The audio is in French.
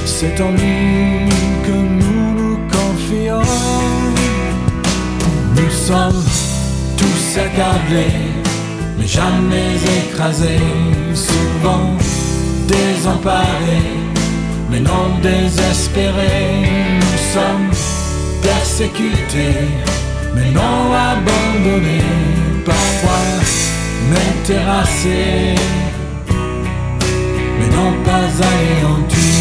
C'est en lui que nous nous confions. Nous sommes tous accablés, mais jamais écrasés, souvent désemparés, mais non désespérés. Nous sommes persécutés, mais non abandonnés, parfois même terrassés, mais non pas anéantis.